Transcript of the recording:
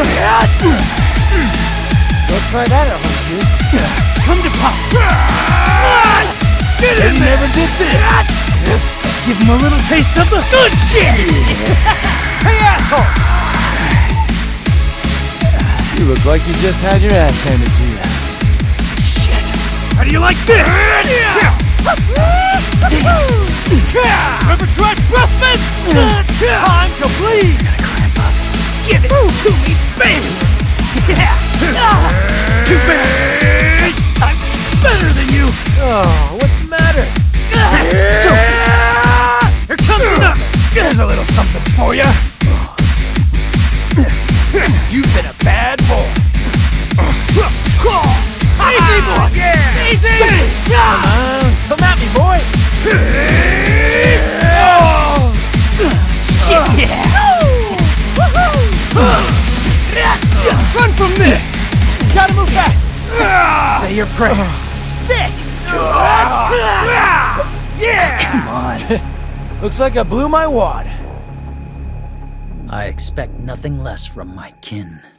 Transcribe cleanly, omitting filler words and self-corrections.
Don't try that at home, dude. Come to Pop. Get in there. Never did this. Let's give him a little taste of the good shit. Hey, asshole. You look like you just had your ass handed to you. Shit. How do you like this? Ever tried breath mint? Time to bleed. Cramp up. Give it to me, baby. Yeah. Too bad. I'm better than you. Oh, what's the matter? So, here comes another. There's a little something for you. You've been a bad boy. Easy, boy. Yeah. Easy. Come on, come at me, boy. Oh. Shit, yeah. Run from this. Gotta move back. Say your prayers. Sick. Yeah. Come on. Looks like I blew my wad. I expect nothing less from my kin.